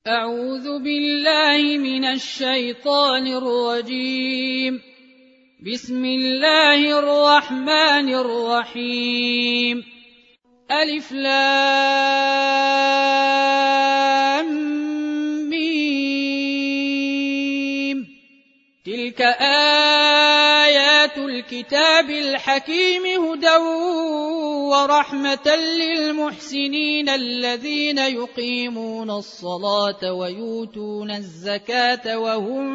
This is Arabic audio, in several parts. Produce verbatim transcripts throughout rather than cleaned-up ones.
أعوذ بالله من الشيطان الرجيم. بسم الله الرحمن الرحيم. ألف لام ميم. تلك آيات الكتاب الحكيم هدى ورحمة للمحسنين الذين يقيمون الصلاة ويؤتون الزكاة وهم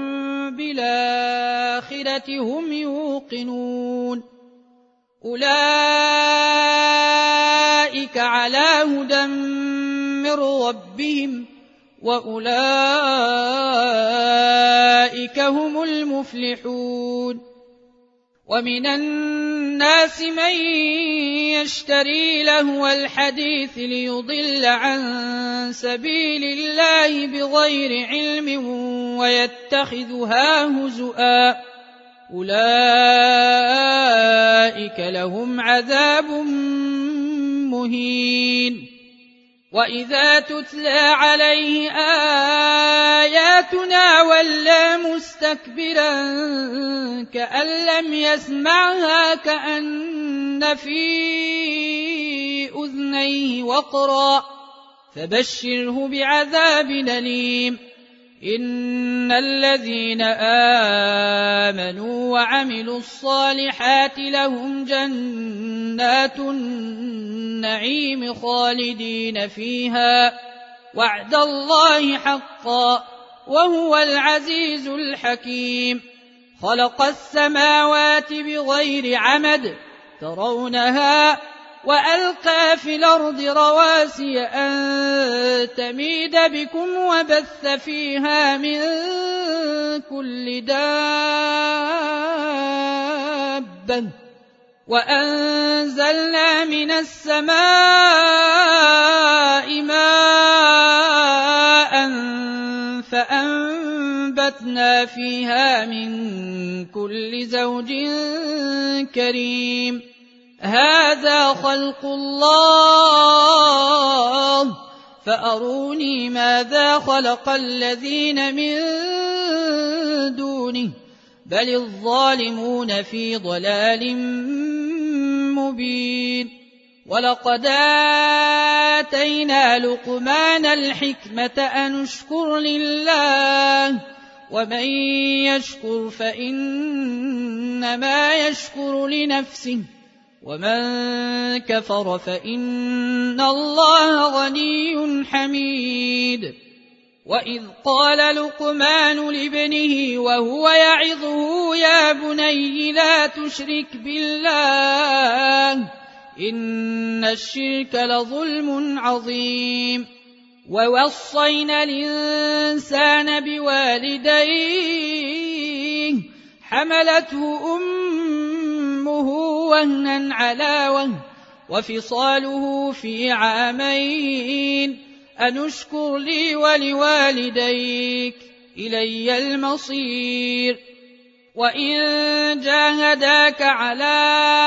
بالآخرة هم يوقنون. أولئك على هدى من ربهم وأولئك هم المفلحون. ومن الناس من يشتري لهو الحديث ليضل عن سبيل الله بغير علم ويتخذها هزؤا. أولئك لهم عذاب مهين. وإذا تتلى عليه آياتنا ولى مستكبرا كأن لم يسمعها كأن في أذنيه وقرا فبشره بعذاب أليم. إن الذين آمنوا وعملوا الصالحات لهم جنات النعيم خالدين فيها وعد الله حقا وهو العزيز الحكيم. خلق السماوات بغير عمد ترونها وألقى في الأرض رواسي أن تميد بكم وبث فيها من كل دابة وأنزلنا من السماء ماء فأنبتنا فيها من كل زوج كريم. هذا خلق الله فأروني ماذا خلق الذين من دونه بل الظالمون في ضلال مبين. ولقد آتينا لقمان الحكمة أن اشكر لله ومن يشكر فإنما يشكر لنفسه ومن كفر فإن الله غني حميد. وإذ قال لقمان لابنه وهو يعظه يا بني لا تشرك بالله إن الشرك لظلم عظيم. ووصينا الإنسان بوالديه حملته أمه وهنا على وهن وفصاله في عامين أن اشكر لي ولوالديك إلي المصير. وإن جاهداك على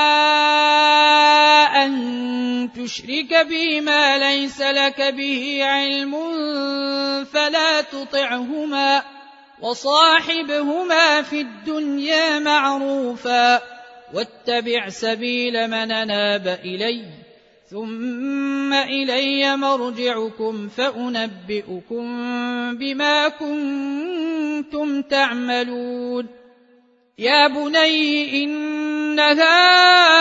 أن تشرك بي ما ليس لك به علم فلا تطعهما وصاحبهما في الدنيا معروفا واتبع سبيل من أناب إلي ثم إلي مرجعكم فأنبئكم بما كنتم تعملون. يا بني إنها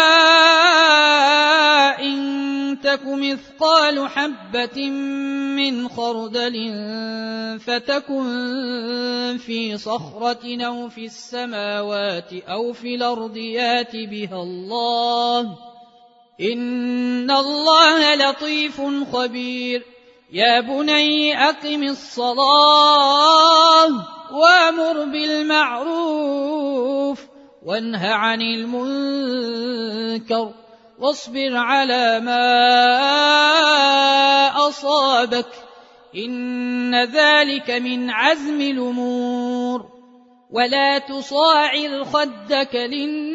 إن تك مثقال حبة من خردل فتكن في صخرة أو في السماوات أو في الأرض يات بها الله إن الله لطيف خبير. يا بني أقم الصلاة وأمر بالمعروف وانه عن المنكر واصبر على ما أصابك إن ذلك من عزم الأمور. ولا تصاعر خدك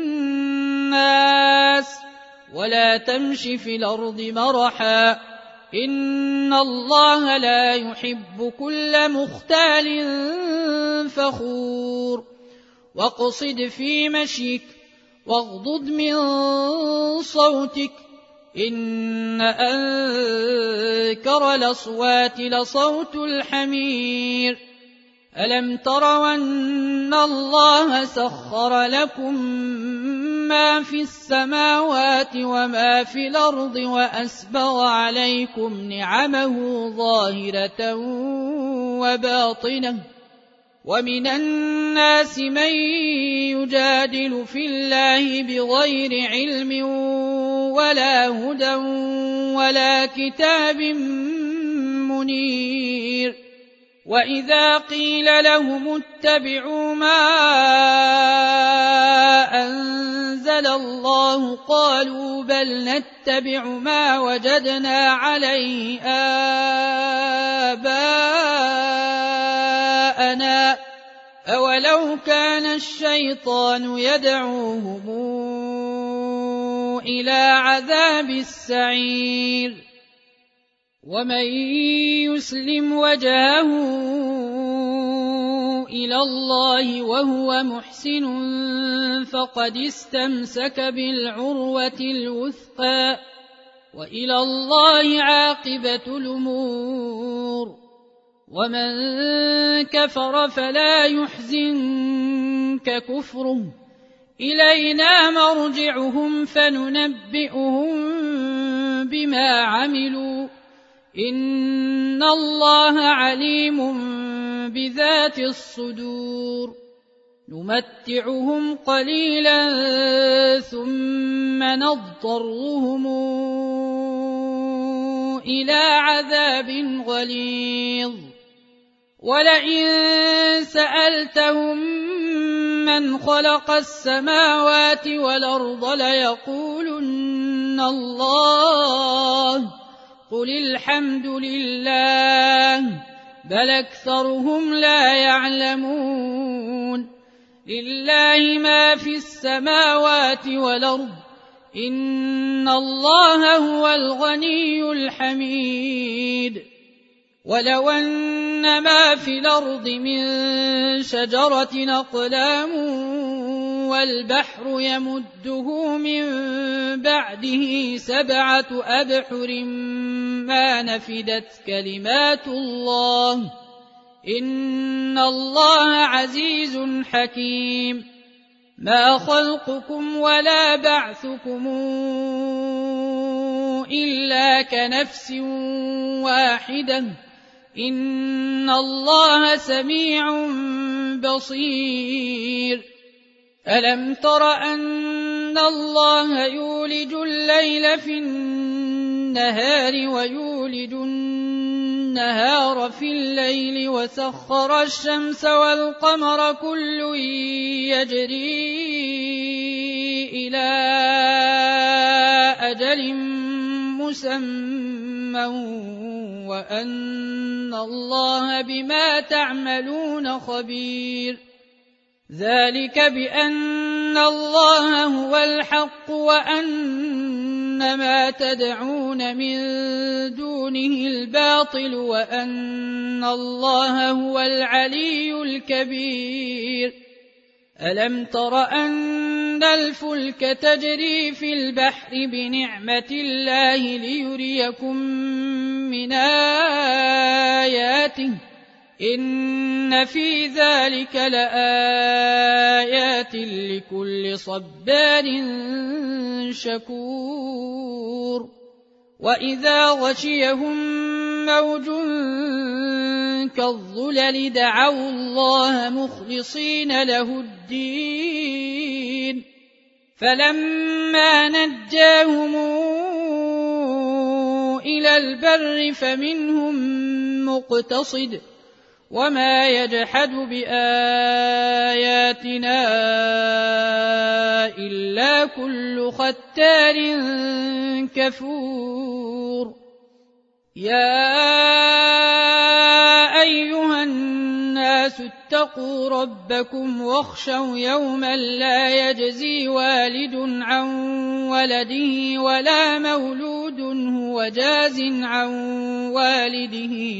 للناس ولا تمش في الأرض مرحا إن الله لا يحب كل مختال فخور واقصد في مشيك واغضض من صوتك إن أنكر الأصوات لصوت الحمير ألم تروا أن الله سخر لكم ما في السماوات وما في الأرض وأسبغ عليكم نعمه ظاهرة وباطنة ومن الناس من يجادل في الله بغير علم ولا هدى ولا كتاب منير وإذا قيل لهم اتبعوا ما أنزل الله قالوا بل نتبع ما وجدنا عليه آباءنا أولو كان الشيطان يدعوهم إلى عذاب السعير ومن يسلم وجهه إلى الله وهو محسن فقد استمسك بالعروة الوثقى وإلى الله عاقبة الأمور ومن كفر فلا يحزنك كفره إلينا مرجعهم فننبئهم بما عملوا إن الله عليم بذات الصدور نمتعهم قليلا ثم نضطرهم إلى عذاب غليظ ولئن سألتهم من خلق السماوات والأرض ليقولن الله قل الحمد لله بل أكثرهم لا يعلمون لله ما في السماوات والأرض إن الله هو الغني الحميد ولو أن ما في الأرض من شجرة أقلام والبحر يمده من بعده سبعة أبحر ما نفدت كلمات الله إن الله عزيز حكيم ما خلقكم ولا بعثكم إلا كنفس واحدة إن الله سميع بصير ألم تر أن الله يولج الليل في النهار ويولج النهار في الليل وسخر الشمس والقمر كل يجري إلى أجل مسمى وأن الله بما تعملون خبير ذلك بأن الله هو الحق وأن ما تدعون من دونه الباطل وأن الله هو العلي الكبير ألم تر أن الفلك تجري في البحر بنعمة الله ليريكم من آياته إن في ذلك لآيات لكل صبار شكور وإذا غشيهم موج كالظلل دعوا الله مخلصين له الدين فلما نجاهم إلى البر فمنهم مقتصد وما يجحد بآياتنا إلا كل ختار كفور يا أيها الناس اتقوا ربكم واخشوا يوما لا يجزي والد عن ولده ولا مولود هو وجاز عن والده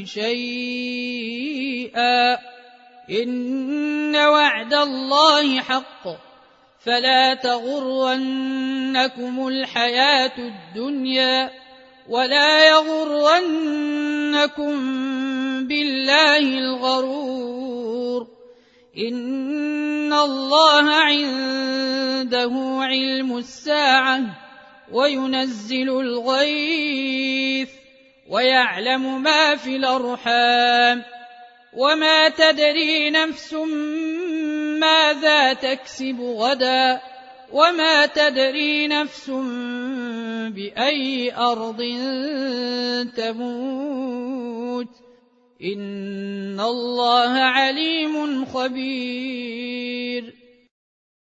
شيئا إن وعد الله حق فلا تغرنكم الحياة الدنيا ولا يغرنكم بالله الغرور إن الله عنده علم الساعة وينزل الغيث ويعلم ما في الأرحام وما تدري نفس ماذا تكسب غدا وما تدري نفس بأي أرض تموت إن الله عليم خبير